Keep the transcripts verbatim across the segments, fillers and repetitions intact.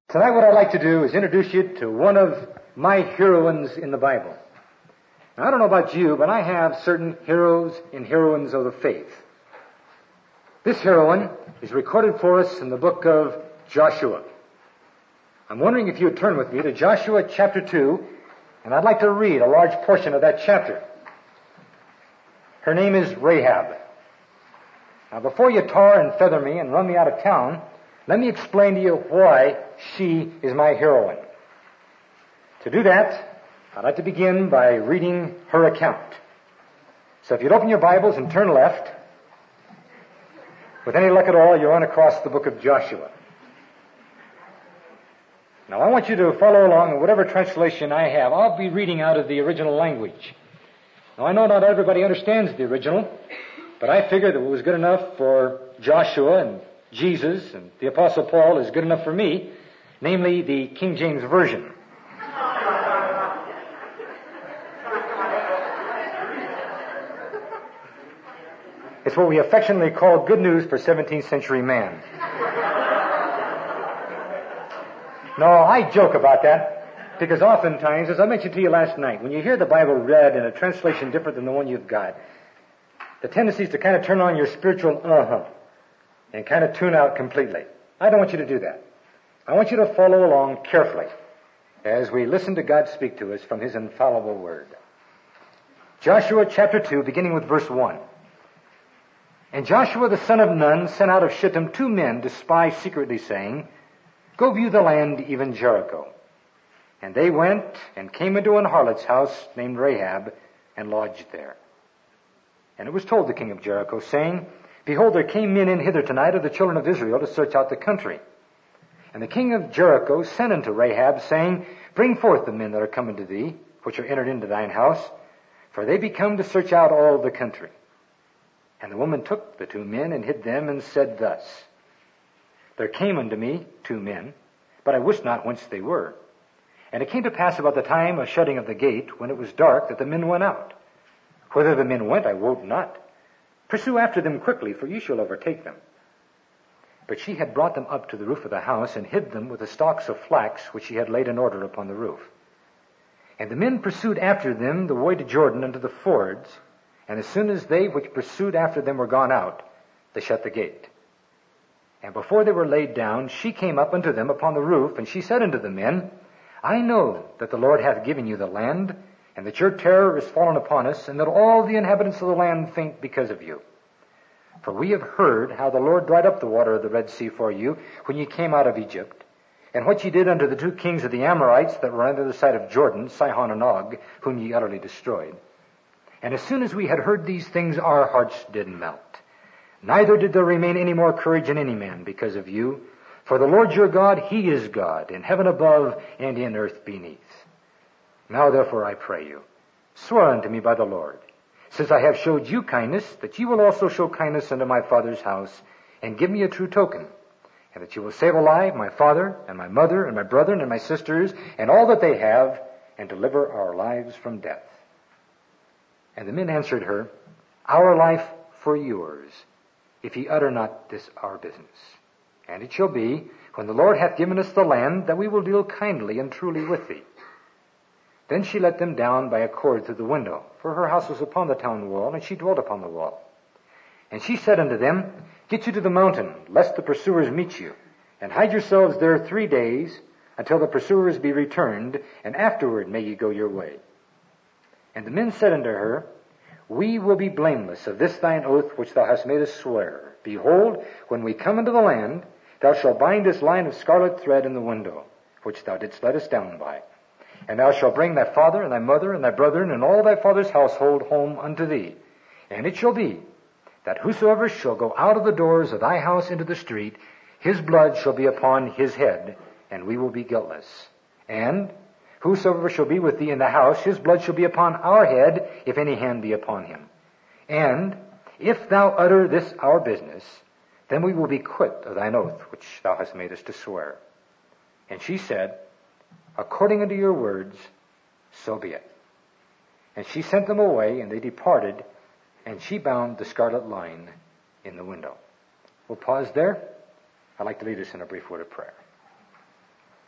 Tonight what I'd like to do is introduce you to one of my heroines in the Bible. Now, I don't know about you, but I have certain heroes and heroines of the faith. This heroine is recorded for us in the book of Joshua. I'm wondering if you would turn with me to Joshua chapter two, and I'd like to read a large portion of that chapter. Her name is Rahab. Now, before you tar and feather me and run me out of town, let me explain to you why she is my heroine. To do that, I'd like to begin by reading her account. So if you'd open your Bibles and turn left, with any luck at all, you'll run across the book of Joshua. Now I want you to follow along in whatever translation I have. I'll be reading out of the original language. Now I know not everybody understands the original, but I figured that it was good enough for Joshua and Jesus and the Apostle Paul is good enough for me, namely the King James Version. It's what we affectionately call good news for seventeenth century man. No, I joke about that because oftentimes, as I mentioned to you last night, when you hear the Bible read in a translation different than the one you've got, the tendency is to kind of turn on your spiritual uh-huh and kind of tune out completely. I don't want you to do that. I want you to follow along carefully as we listen to God speak to us from His infallible Word. Joshua chapter two, beginning with verse one. And Joshua the son of Nun sent out of Shittim two men to spy secretly, saying, Go view the land, even Jericho. And they went and came into an harlot's house named Rahab, and lodged there. And it was told the king of Jericho, saying, Behold, there came men in hither tonight of the children of Israel to search out the country. And the king of Jericho sent unto Rahab, saying, Bring forth the men that are coming to thee, which are entered into thine house, for they be come to search out all the country. And the woman took the two men and hid them, and said thus, There came unto me two men, but I wist not whence they were. And it came to pass about the time of shutting of the gate, when it was dark, that the men went out. Whither the men went, I wot not. Pursue after them quickly, for ye shall overtake them. But she had brought them up to the roof of the house, and hid them with the stalks of flax, which she had laid in order upon the roof. And the men pursued after them the way to Jordan unto the fords, and as soon as they which pursued after them were gone out, they shut the gate. And before they were laid down, she came up unto them upon the roof, and she said unto the men, I know that the Lord hath given you the land, and that your terror is fallen upon us, and that all the inhabitants of the land faint because of you. For we have heard how the Lord dried up the water of the Red Sea for you, when ye came out of Egypt, and what ye did unto the two kings of the Amorites that were on the other side of Jordan, Sihon and Og, whom ye utterly destroyed. And as soon as we had heard these things, our hearts did melt. Neither did there remain any more courage in any man because of you. For the Lord your God, He is God, in heaven above and in earth beneath. Now therefore I pray you, swear unto me by the Lord, since I have showed you kindness, that ye will also show kindness unto my father's house, and give me a true token, and that you will save alive my father, and my mother, and my brethren, and my sisters, and all that they have, and deliver our lives from death. And the men answered her, Our life for yours, if ye utter not this our business. And it shall be, when the Lord hath given us the land, that we will deal kindly and truly with thee. Then she let them down by a cord through the window, for her house was upon the town wall, and she dwelt upon the wall. And she said unto them, Get you to the mountain, lest the pursuers meet you, and hide yourselves there three days, until the pursuers be returned, and afterward may ye go your way. And the men said unto her, We will be blameless of this thine oath which thou hast made us swear. Behold, when we come into the land, thou shalt bind this line of scarlet thread in the window, which thou didst let us down by. And thou shalt bring thy father, and thy mother, and thy brethren, and all thy father's household home unto thee. And it shall be, that whosoever shall go out of the doors of thy house into the street, his blood shall be upon his head, and we will be guiltless. And whosoever shall be with thee in the house, his blood shall be upon our head, if any hand be upon him. And if thou utter this our business, then we will be quit of thine oath, which thou hast made us to swear. And she said, According unto your words, so be it. And she sent them away, and they departed, and she bound the scarlet line in the window. We'll pause there. I'd like to lead us in a brief word of prayer.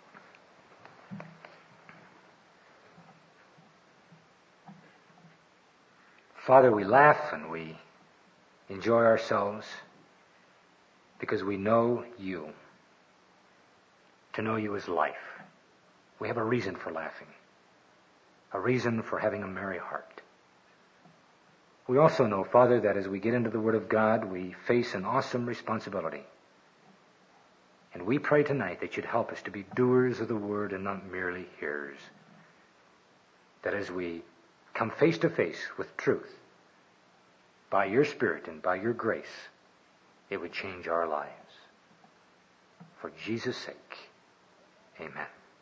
Father, we laugh and we enjoy ourselves because we know you. To know you is life. We have a reason for laughing, a reason for having a merry heart. We also know, Father, that as we get into the Word of God, we face an awesome responsibility. And we pray tonight that you'd help us to be doers of the Word and not merely hearers. That as we come face to face with truth, by your Spirit and by your grace, it would change our lives. For Jesus' sake, amen.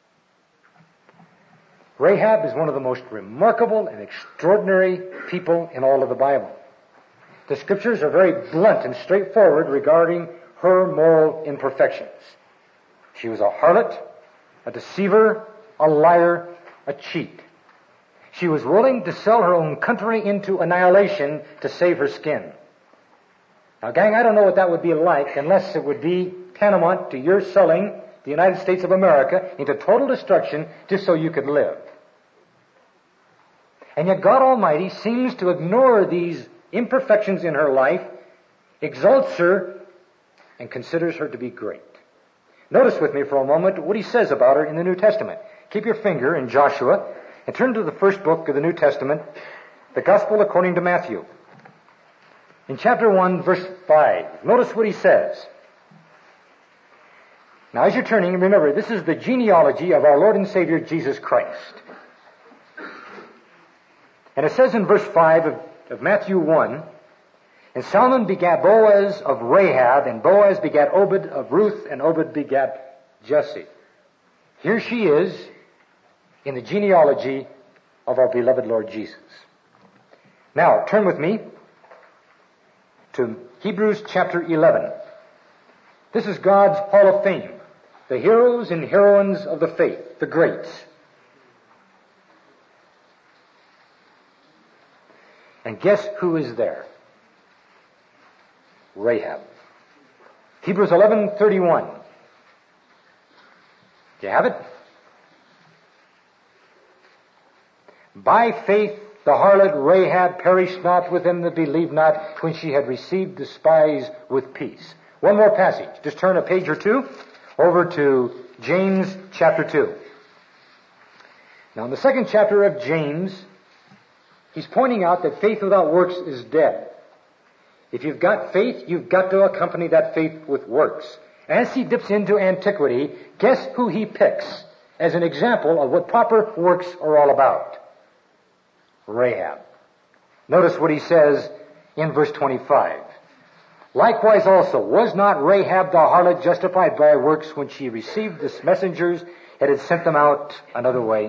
Rahab is one of the most remarkable and extraordinary people in all of the Bible. The Scriptures are very blunt and straightforward regarding her moral imperfections. She was a harlot, a deceiver, a liar, a cheat. She was willing to sell her own country into annihilation to save her skin. Now, gang, I don't know what that would be like unless it would be tantamount to your selling the United States of America into total destruction just so you could live. And yet God Almighty seems to ignore these imperfections in her life, exalts her, and considers her to be great. Notice with me for a moment what he says about her in the New Testament. Keep your finger in Joshua and turn to the first book of the New Testament, the Gospel according to Matthew. In chapter one, verse five, notice what he says. Now, as you're turning, remember, this is the genealogy of our Lord and Savior Jesus Christ. And it says in verse five of, of Matthew one, and Solomon begat Boaz of Rahab, and Boaz begat Obed of Ruth, and Obed begat Jesse. Here she is in the genealogy of our beloved Lord Jesus. Now, turn with me to Hebrews chapter eleven. This is God's Hall of Fame. The heroes and heroines of the faith, the greats. And guess who is there? Rahab. Hebrews eleven thirty-one. Do you have it? By faith the harlot Rahab perished not with them that believed not, when she had received the spies with peace. One more passage. Just turn a page or two over to James chapter two. Now in the second chapter of James, he's pointing out that faith without works is dead. If you've got faith, you've got to accompany that faith with works. As he dips into antiquity, guess who he picks as an example of what proper works are all about? Rahab. Notice what he says in verse twenty-five. Likewise also, was not Rahab the harlot justified by works when she received the messengers and had sent them out another way?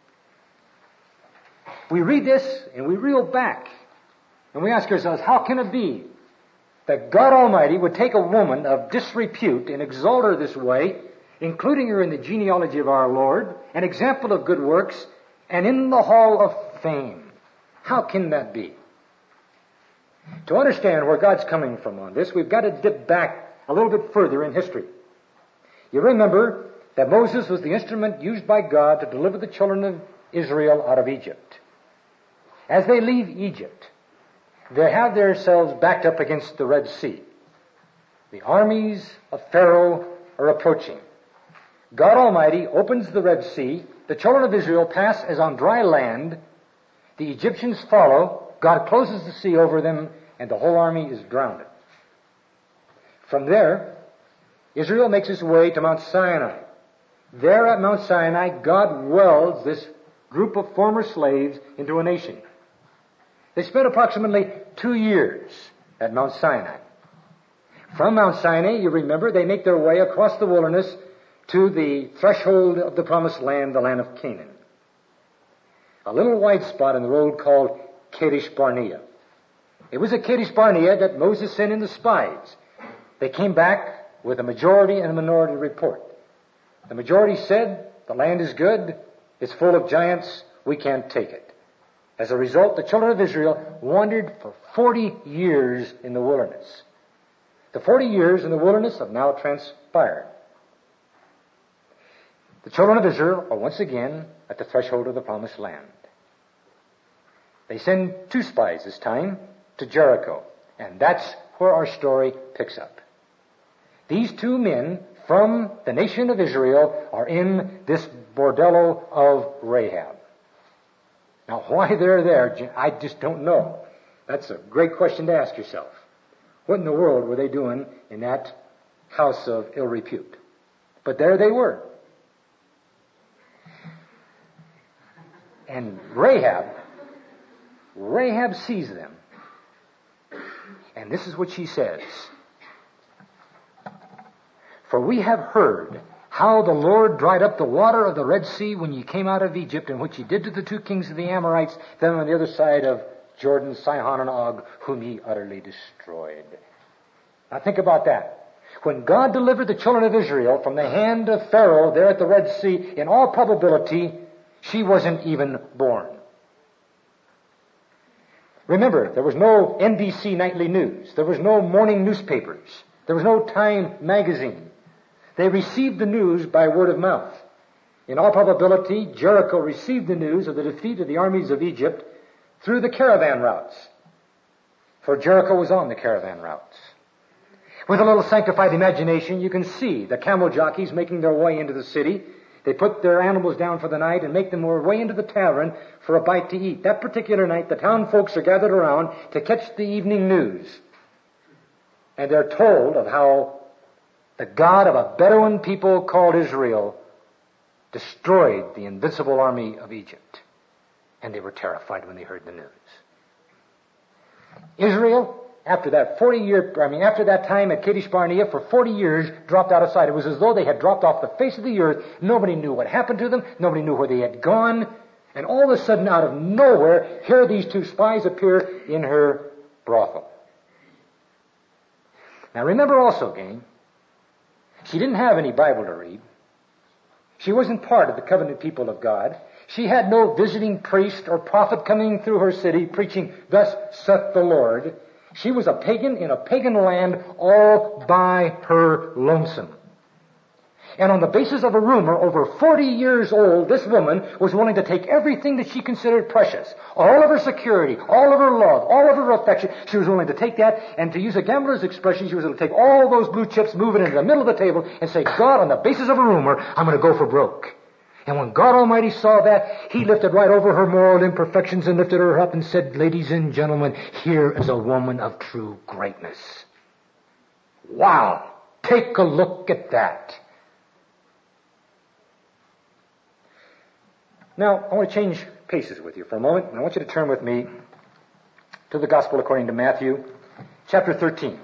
We read this and we reel back and we ask ourselves, how can it be that God Almighty would take a woman of disrepute and exalt her this way, including her in the genealogy of our Lord, an example of good works, and in the hall of fame? How can that be? To understand where God's coming from on this, we've got to dip back a little bit further in history. You remember that Moses was the instrument used by God to deliver the children of Israel out of Egypt. As they leave Egypt, they have themselves backed up against the Red Sea. The armies of Pharaoh are approaching. God Almighty opens the Red Sea. The children of Israel pass as on dry land. The Egyptians follow. God closes the sea over them, and the whole army is drowned. From there, Israel makes its way to Mount Sinai. There at Mount Sinai, God welds this group of former slaves into a nation. They spent approximately two years at Mount Sinai. From Mount Sinai, you remember, they make their way across the wilderness to the threshold of the promised land, the land of Canaan. A little white spot in the road called Kadesh Barnea. It was at Kadesh Barnea that Moses sent in the spies. They came back with a majority and a minority report. The majority said, the land is good, it's full of giants, we can't take it. As a result, the children of Israel wandered for forty years in the wilderness. The forty years in the wilderness have now transpired. The children of Israel are once again at the threshold of the promised land. They send two spies this time to Jericho. And that's where our story picks up. These two men from the nation of Israel are in this bordello of Rahab. Now, why they're there, I just don't know. That's a great question to ask yourself. What in the world were they doing in that house of ill repute? But there they were. And Rahab, Rahab sees them. And this is what she says. For we have heard how the Lord dried up the water of the Red Sea when ye came out of Egypt, and what ye did to the two kings of the Amorites, them on the other side of Jordan, Sihon and Og, whom ye utterly destroyed. Now think about that. When God delivered the children of Israel from the hand of Pharaoh there at the Red Sea, in all probability, she wasn't even born. Remember, there was no N B C nightly news. There was no morning newspapers. There was no Time magazine. They received the news by word of mouth. In all probability, Jericho received the news of the defeat of the armies of Egypt through the caravan routes. For Jericho was on the caravan routes. With a little sanctified imagination, you can see the camel jockeys making their way into the city. They put their animals down for the night and make them their way into the tavern for a bite to eat. That particular night, the town folks are gathered around to catch the evening news. And they're told of how the God of a Bedouin people called Israel destroyed the invincible army of Egypt. And they were terrified when they heard the news. Israel, after that forty year, I mean, after that time at Kadesh Barnea, for forty years, dropped out of sight. It was as though they had dropped off the face of the earth. Nobody knew what happened to them. Nobody knew where they had gone. And all of a sudden, out of nowhere, here these two spies appear in her brothel. Now remember also, gang, she didn't have any Bible to read. She wasn't part of the covenant people of God. She had no visiting priest or prophet coming through her city preaching, "Thus saith the Lord." She was a pagan in a pagan land all by her lonesome. And on the basis of a rumor, over forty years old, this woman was willing to take everything that she considered precious. All of her security, all of her love, all of her affection. She was willing to take that, and to use a gambler's expression, she was going to take all those blue chips, move it into the middle of the table, and say, "God, on the basis of a rumor, I'm going to go for broke." And when God Almighty saw that, He lifted right over her moral imperfections and lifted her up and said, "Ladies and gentlemen, here is a woman of true greatness." Wow! Take a look at that. Now, I want to change paces with you for a moment, and I want you to turn with me to the Gospel according to Matthew, chapter thirteen.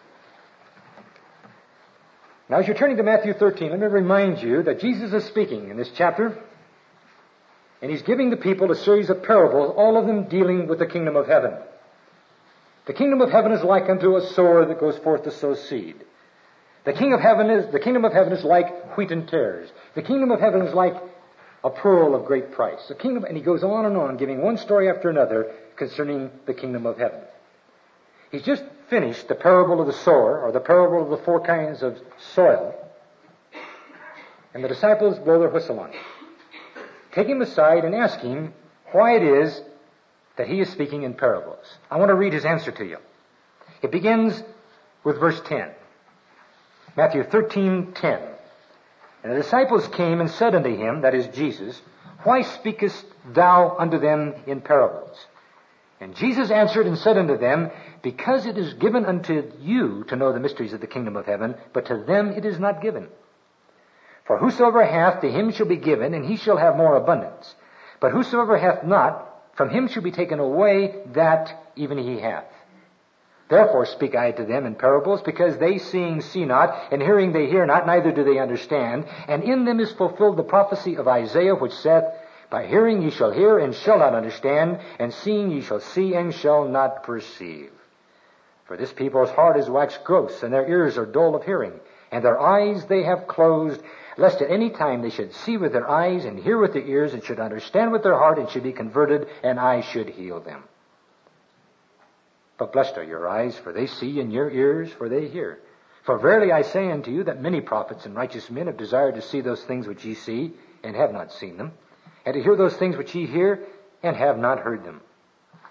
Now, as you're turning to Matthew thirteen, let me remind you that Jesus is speaking in this chapter, and He's giving the people a series of parables, all of them dealing with the kingdom of heaven. The kingdom of heaven is like unto a sower that goes forth to sow seed. The king of heaven is, the kingdom of heaven is like wheat and tares. The kingdom of heaven is like a pearl of great price. The kingdom, and he goes on and on, giving one story after another concerning the kingdom of heaven. He's just finished the parable of the sower, or the parable of the four kinds of soil, and the disciples blow their whistle on him. Take him aside and ask him why it is that he is speaking in parables. I want to read his answer to you. It begins with verse ten. Matthew thirteen ten. And the disciples came and said unto him, that is Jesus, "Why speakest thou unto them in parables?" And Jesus answered and said unto them, "Because it is given unto you to know the mysteries of the kingdom of heaven, but to them it is not given. For whosoever hath, to him shall be given, and he shall have more abundance. But whosoever hath not, from him shall be taken away that even he hath. Therefore speak I to them in parables, because they seeing see not, and hearing they hear not, neither do they understand. And in them is fulfilled the prophecy of Isaiah, which saith, By hearing ye shall hear, and shall not understand, and seeing ye shall see, and shall not perceive. For this people's heart is waxed gross, and their ears are dull of hearing, and their eyes they have closed, lest at any time they should see with their eyes, and hear with their ears, and should understand with their heart, and should be converted, and I should heal them. But blessed are your eyes, for they see, and your ears, for they hear. For verily I say unto you that many prophets and righteous men have desired to see those things which ye see, and have not seen them, and to hear those things which ye hear, and have not heard them.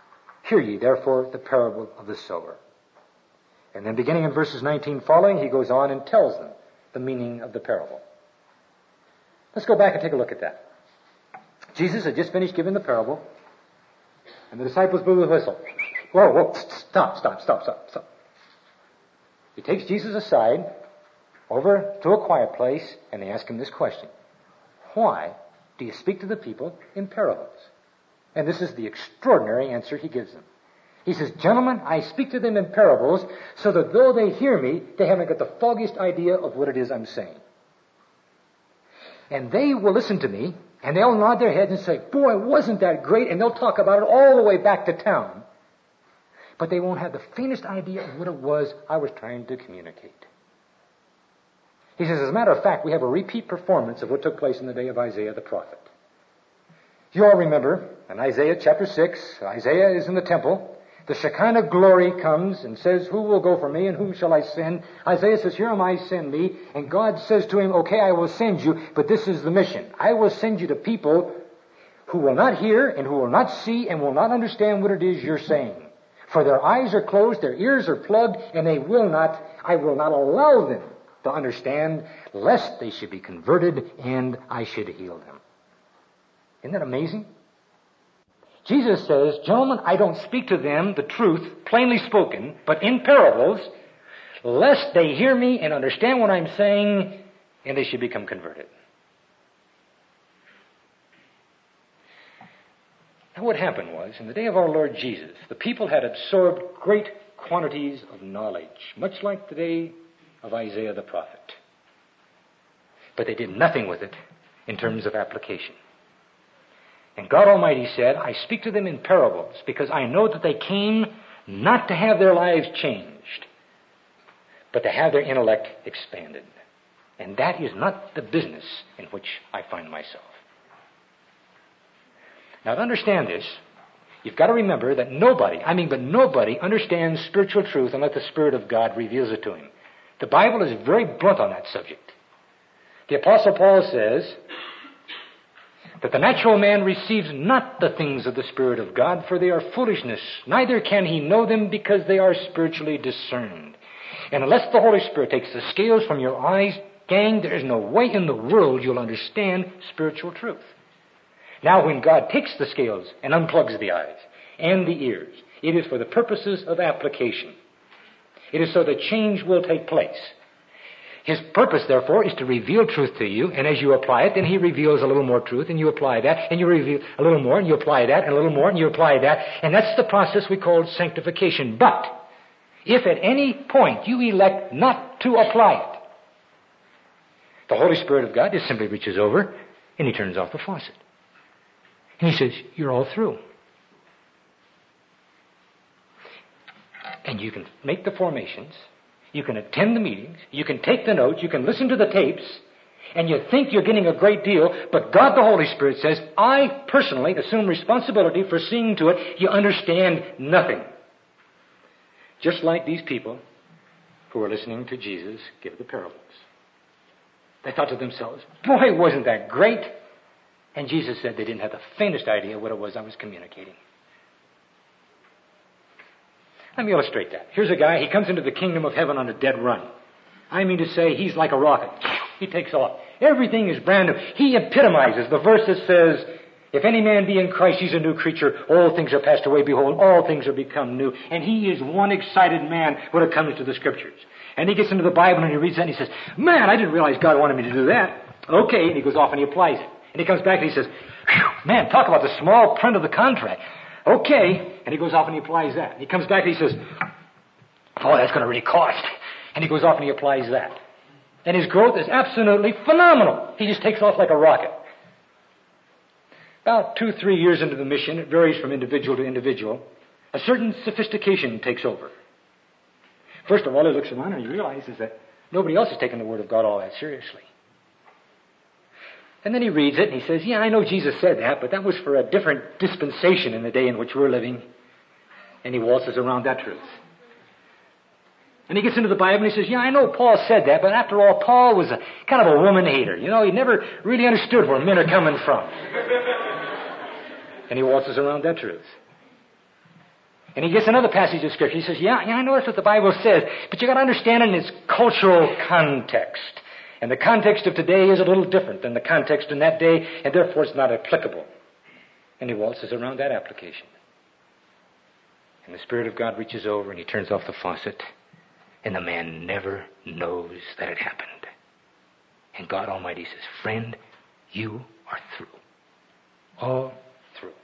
Hear ye therefore the parable of the sower. And then beginning in verses nineteen following, he goes on and tells them the meaning of the parable. Let's go back and take a look at that. Jesus had just finished giving the parable, and the disciples blew the whistle. Whoa, whoa, stop, stop, stop, stop, stop. He takes Jesus aside, over to a quiet place, and they ask him this question. Why do you speak to the people in parables? And this is the extraordinary answer he gives them. He says, gentlemen, I speak to them in parables so that though they hear me, they haven't got the foggiest idea of what it is I'm saying. And they will listen to me, and they'll nod their heads and say, boy, wasn't that great? And they'll talk about it all the way back to town. But they won't have the faintest idea of what it was I was trying to communicate. He says, as a matter of fact, we have a repeat performance of what took place in the day of Isaiah the prophet. You all remember, in Isaiah chapter six, Isaiah is in the temple. The Shekinah glory comes and says, who will go for me and whom shall I send? Isaiah says, here am I, send me. And God says to him, okay, I will send you, but this is the mission. I will send you to people who will not hear and who will not see and will not understand what it is you're saying. For their eyes are closed, their ears are plugged, and they will not, I will not allow them to understand, lest they should be converted and I should heal them. Isn't that amazing? Jesus says, gentlemen, I don't speak to them the truth, plainly spoken, but in parables, lest they hear me and understand what I'm saying, and they should become converted. Now what happened was, in the day of our Lord Jesus, the people had absorbed great quantities of knowledge, much like the day of Isaiah the prophet. But they did nothing with it in terms of application. And God Almighty said, I speak to them in parables because I know that they came not to have their lives changed, but to have their intellect expanded. And that is not the business in which I find myself. Now to understand this, you've got to remember that nobody, I mean but nobody, understands spiritual truth unless the Spirit of God reveals it to him. The Bible is very blunt on that subject. The Apostle Paul says that the natural man receives not the things of the Spirit of God, for they are foolishness. Neither can he know them because they are spiritually discerned. And unless the Holy Spirit takes the scales from your eyes, gang, there is no way in the world you'll understand spiritual truth. Now, when God takes the scales and unplugs the eyes and the ears, it is for the purposes of application. It is so that change will take place. His purpose, therefore, is to reveal truth to you, and as you apply it, then he reveals a little more truth, and you apply that, and you reveal a little more, and you apply that, and a little more, and you apply that, and that's the process we call sanctification. But, if at any point you elect not to apply it, the Holy Spirit of God just simply reaches over, and he turns off the faucet. And he says, you're all through. And you can make the formations, you can attend the meetings, you can take the notes, you can listen to the tapes, and you think you're getting a great deal, but God the Holy Spirit says, I personally assume responsibility for seeing to it you understand nothing. Just like these people who were listening to Jesus give the parables. They thought to themselves, boy, wasn't that great? And Jesus said they didn't have the faintest idea what it was I was communicating. Let me illustrate that. Here's a guy, he comes into the kingdom of heaven on a dead run. I mean to say, he's like a rocket. He takes off. Everything is brand new. He epitomizes the verse that says, if any man be in Christ, he's a new creature. All things are passed away. Behold, all things are become new. And he is one excited man when it comes to the Scriptures. And he gets into the Bible and he reads that and he says, man, I didn't realize God wanted me to do that. Okay, and he goes off and he applies it. And he comes back and he says, man, talk about the small print of the contract. Okay, and he goes off and he applies that. And he comes back and he says, oh, that's going to really cost. And he goes off and he applies that. And his growth is absolutely phenomenal. He just takes off like a rocket. About two, three years into the mission, it varies from individual to individual, a certain sophistication takes over. First of all, he looks around and he realizes that nobody else is taking the Word of God all that seriously. And then he reads it and he says, yeah, I know Jesus said that, but that was for a different dispensation in the day in which we're living. And he waltzes around that truth. And he gets into the Bible and he says, yeah, I know Paul said that, but after all, Paul was a kind of a woman hater. You know, he never really understood where men are coming from. And he waltzes around that truth. And he gets another passage of Scripture. He says, yeah, yeah, I know that's what the Bible says, but you got to understand it in its cultural context. And the context of today is a little different than the context in that day, and therefore it's not applicable. And he waltzes around that application. And the Spirit of God reaches over and he turns off the faucet, and the man never knows that it happened. And God Almighty says, friend, you are through. All through.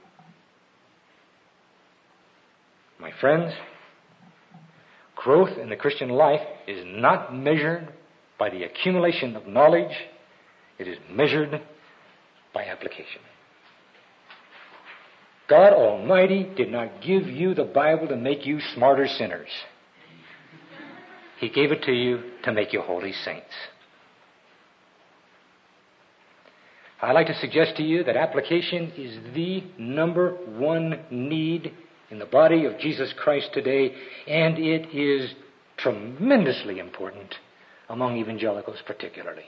My friends, growth in the Christian life is not measured by the accumulation of knowledge. It is measured by application. God Almighty did not give you the Bible to make you smarter sinners. He gave it to you to make you holy saints. I'd like to suggest to you that application is the number one need in the body of Jesus Christ today, and it is tremendously important among evangelicals particularly.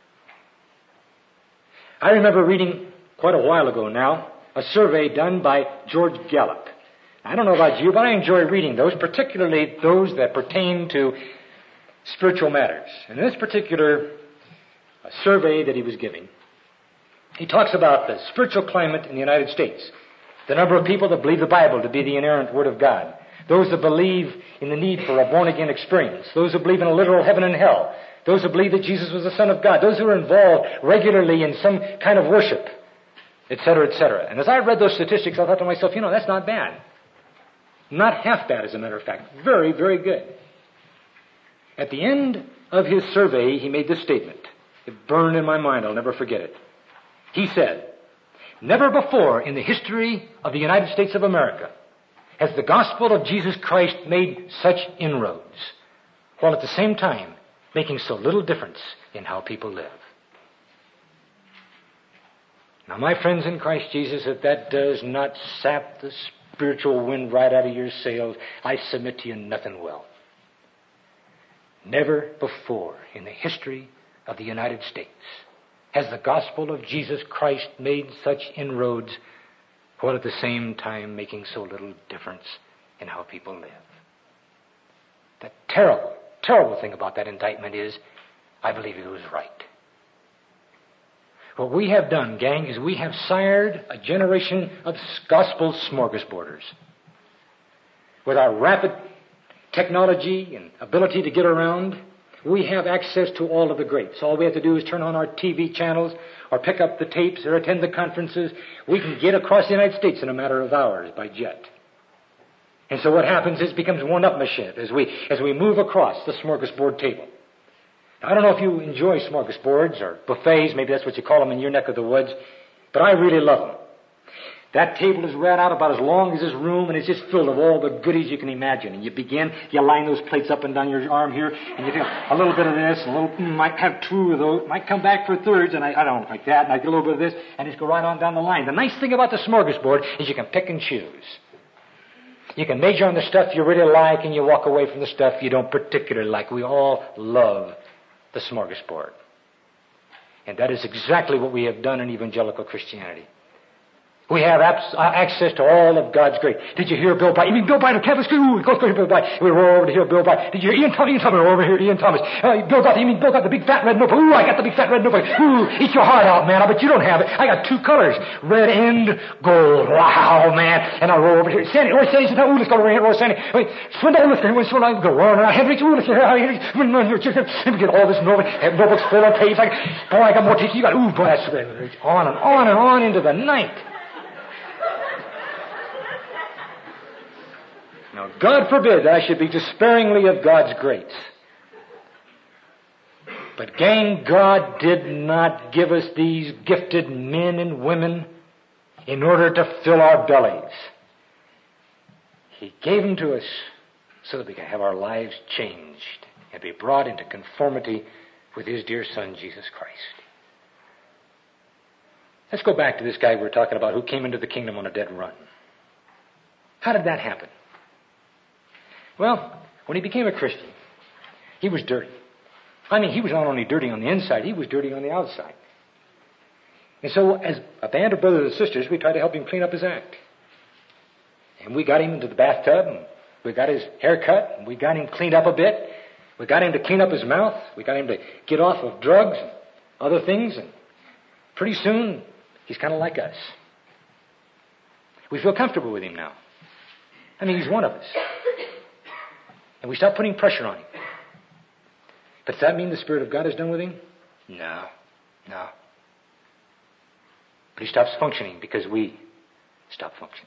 I remember reading quite a while ago now a survey done by George Gallup. I don't know about you, but I enjoy reading those, particularly those that pertain to spiritual matters. And in this particular uh, survey that he was giving, he talks about the spiritual climate in the United States, the number of people that believe the Bible to be the inerrant Word of God, those that believe in the need for a born-again experience, those that believe in a literal heaven and hell, those that believe that Jesus was the Son of God, those who are involved regularly in some kind of worship, et cetera, et cetera. And as I read those statistics, I thought to myself, you know, that's not bad. Not half bad, as a matter of fact. Very, very good. At the end of his survey, he made this statement. It burned in my mind. I'll never forget it. He said, never before in the history of the United States of America has the gospel of Jesus Christ made such inroads, while at the same time making so little difference in how people live. Now, my friends in Christ Jesus, if that does not sap the spiritual wind right out of your sails, I submit to you nothing will. Never before in the history of the United States has the gospel of Jesus Christ made such inroads, while at the same time making so little difference in how people live. The terrible, terrible thing about that indictment is, I believe it was right. What we have done, gang, is we have sired a generation of gospel smorgasborders. With our rapid technology and ability to get around, we have access to all of the greats. All we have to do is turn on our T V channels or pick up the tapes or attend the conferences. We can get across the United States in a matter of hours by jet. And so what happens is it becomes one-upmanship as we, as we move across the smorgasbord table. I don't know if you enjoy smorgasbords or buffets, maybe that's what you call them in your neck of the woods, but I really love them. That table is right out about as long as this room, and it's just filled with all the goodies you can imagine. And you begin, you line those plates up and down your arm here, and you think a little bit of this, a little, mm, might have two of those, might come back for thirds, and I, I don't like that, and I get a little bit of this, and just go right on down the line. The nice thing about the smorgasbord is you can pick and choose. You can major on the stuff you really like, and you walk away from the stuff you don't particularly like. We all love the smorgasbord. And that is exactly what we have done in evangelical Christianity. We have abs- access to all of God's grace. Did you hear Bill Bright? You mean Bill Bright of Campus? Ooh, go go Bill Bright. We were over to hear Bill Bright. Did you hear Ian Thomas? Ian Thomas, we're over here, Ian Thomas. Uh, Bill got, you mean Bill got the big fat red notebook? Ooh, I got the big fat red notebook. Ooh, eat your heart out, man. I bet you don't have it. I got two colors, red and gold. Wow, man. And I roll over here. Sandy, where's Sandy? Ooh, let's go over here. Where's Sandy? Wait, Swindle, let's go. Swindle, go run around. Hendricks, ooh, let's go. Hendricks, let me get all this notebook. Notebooks full of tapes. Like, boy, I got more tapes. You got, ooh, boy, that's on and on and on into the night. Now, God forbid that I should be despairingly of God's grace. But, gang, God did not give us these gifted men and women in order to fill our bellies. He gave them to us so that we can have our lives changed and be brought into conformity with His dear Son, Jesus Christ. Let's go back to this guy we were talking about who came into the kingdom on a dead run. How did that happen? Well, when he became a Christian, he was dirty. I mean, he was not only dirty on the inside, he was dirty on the outside. And so, as a band of brothers and sisters, we tried to help him clean up his act. And we got him into the bathtub, and we got his hair cut, and we got him cleaned up a bit. We got him to clean up his mouth. We got him to get off of drugs and other things. And pretty soon, he's kind of like us. We feel comfortable with him now. I mean, he's one of us. And we stop putting pressure on him. But does that mean the Spirit of God is done with him? No. No. But he stops functioning because we stop functioning.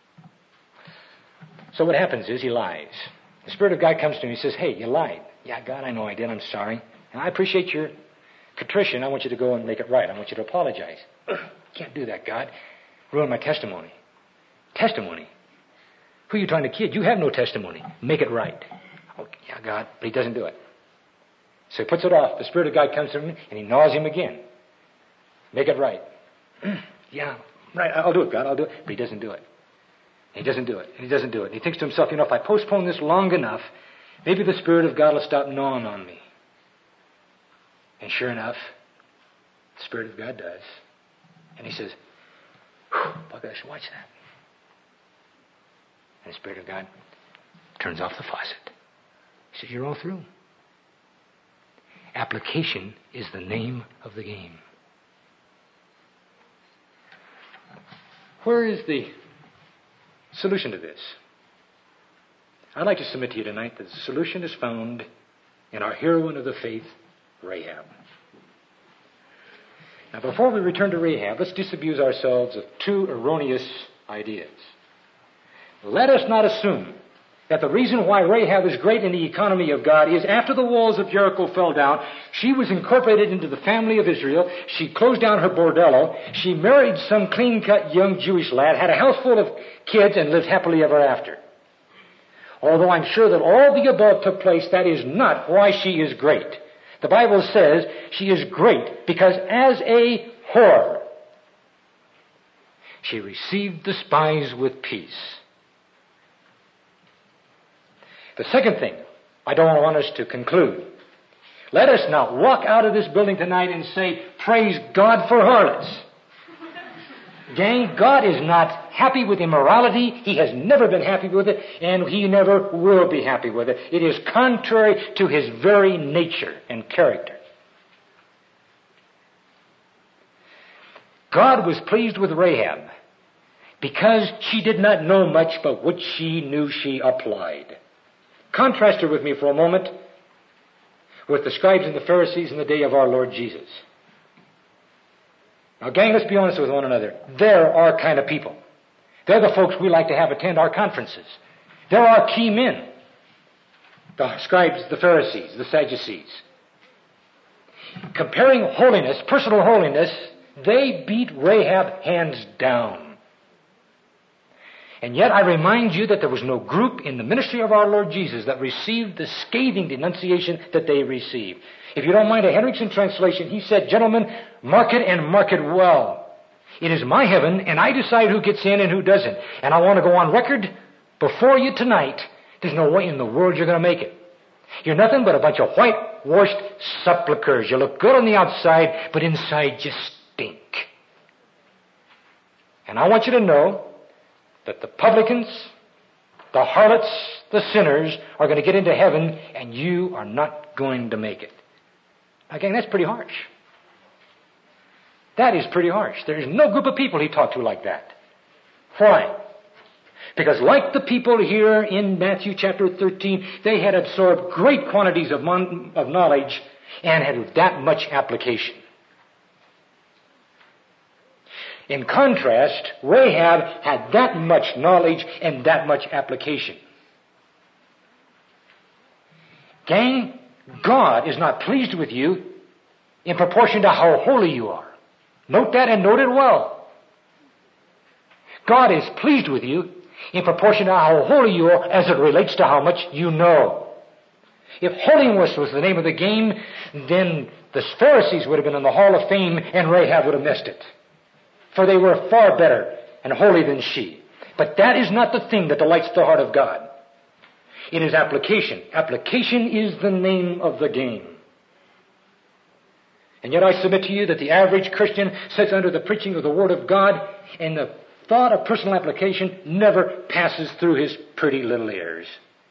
So what happens is he lies. The Spirit of God comes to him and he says, hey, you lied. Yeah, God, I know I did. I'm sorry. And I appreciate your contrition. I want you to go and make it right. I want you to apologize. Can't do that, God. Ruin my testimony. Testimony? Who are you trying to kid? You have no testimony. Make it right. Oh, yeah, God. But he doesn't do it. So he puts it off. The Spirit of God comes to him and he gnaws him again. Make it right. Yeah, right. I'll do it, God. I'll do it. But he doesn't do it. He doesn't do it. He doesn't do it. He thinks to himself, you know, if I postpone this long enough, maybe the Spirit of God will stop gnawing on me. And sure enough, the Spirit of God does. And he says, boy, I should watch that. And the Spirit of God turns off the faucet. He says, you're all through. Application is the name of the game. Where is the solution to this? I'd like to submit to you tonight that the solution is found in our heroine of the faith, Rahab. Now, before we return to Rahab, let's disabuse ourselves of two erroneous ideas. Let us not assume that the reason why Rahab is great in the economy of God is after the walls of Jericho fell down, she was incorporated into the family of Israel. She closed down her bordello. She married some clean-cut young Jewish lad, had a house full of kids, and lived happily ever after. Although I'm sure that all the above took place, that is not why she is great. The Bible says she is great because as a whore, she received the spies with peace. The second thing I don't want us to conclude. Let us not walk out of this building tonight and say, praise God for harlots. Gang, God is not happy with immorality. He has never been happy with it, and He never will be happy with it. It is contrary to His very nature and character. God was pleased with Rahab because she did not know much, but what she knew she applied. Contrast her with me for a moment with the scribes and the Pharisees in the day of our Lord Jesus. Now, gang, let's be honest with one another. They're our kind of people. They're the folks we like to have attend our conferences. They're our key men. The scribes, the Pharisees, the Sadducees. Comparing holiness, personal holiness, they beat Rahab hands down. And yet I remind you that there was no group in the ministry of our Lord Jesus that received the scathing denunciation that they received. If you don't mind a Hendrickson translation, he said, gentlemen, mark it and mark it well. It is my heaven, and I decide who gets in and who doesn't. And I want to go on record before you tonight. There's no way in the world you're going to make it. You're nothing but a bunch of whitewashed sepulchres. You look good on the outside, but inside you stink. And I want you to know that the publicans, the harlots, the sinners are going to get into heaven, and you are not going to make it. Again, that's pretty harsh. That is pretty harsh. There is no group of people he talked to like that. Why? Because like the people here in Matthew chapter thirteen, they had absorbed great quantities of, mon- of knowledge and had that much application. In contrast, Rahab had that much knowledge and that much application. Gang, God is not pleased with you in proportion to how holy you are. Note that and note it well. God is pleased with you in proportion to how holy you are as it relates to how much you know. If holiness was the name of the game, then the Pharisees would have been in the Hall of Fame and Rahab would have missed it. For they were far better and holy than she. But that is not the thing that delights the heart of God. It is application. Application is the name of the game. And yet I submit to you that the average Christian sits under the preaching of the Word of God, and the thought of personal application never passes through his pretty little ears.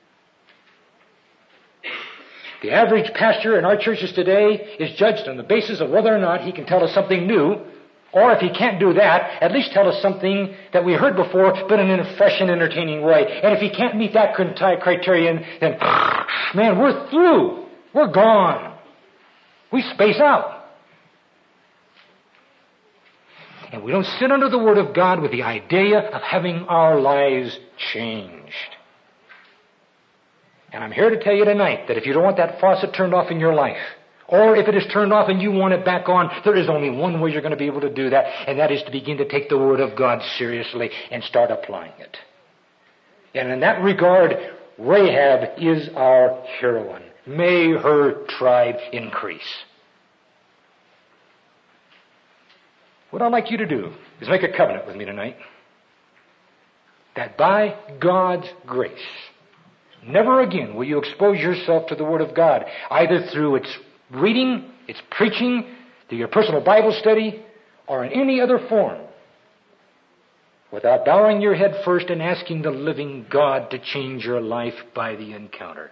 The average pastor in our churches today is judged on the basis of whether or not he can tell us something new, or if he can't do that, at least tell us something that we heard before, but in a fresh and entertaining way. And if he can't meet that criterion, then, man, we're through. We're gone. We space out. And we don't sit under the Word of God with the idea of having our lives changed. And I'm here to tell you tonight that if you don't want that faucet turned off in your life, or if it is turned off and you want it back on, there is only one way you're going to be able to do that, and that is to begin to take the Word of God seriously and start applying it. And in that regard, Rahab is our heroine. May her tribe increase. What I'd like you to do is make a covenant with me tonight that by God's grace, never again will you expose yourself to the Word of God, either through its reading, its preaching, through your personal Bible study, or in any other form, without bowing your head first and asking the living God to change your life by the encounter.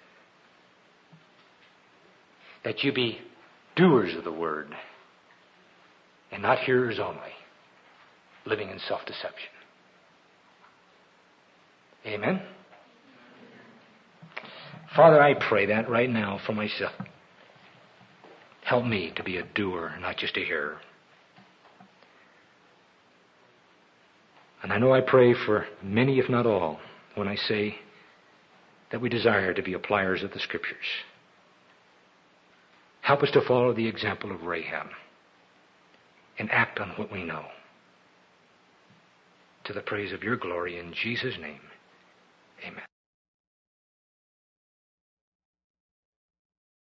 That you be doers of the Word and not hearers only, living in self-deception. Amen? Father, I pray that right now for myself. Help me to be a doer, not just a hearer. And I know I pray for many, if not all, when I say that we desire to be appliers of the Scriptures. Help us to follow the example of Rahab and act on what we know. To the praise of your glory in Jesus' name, amen.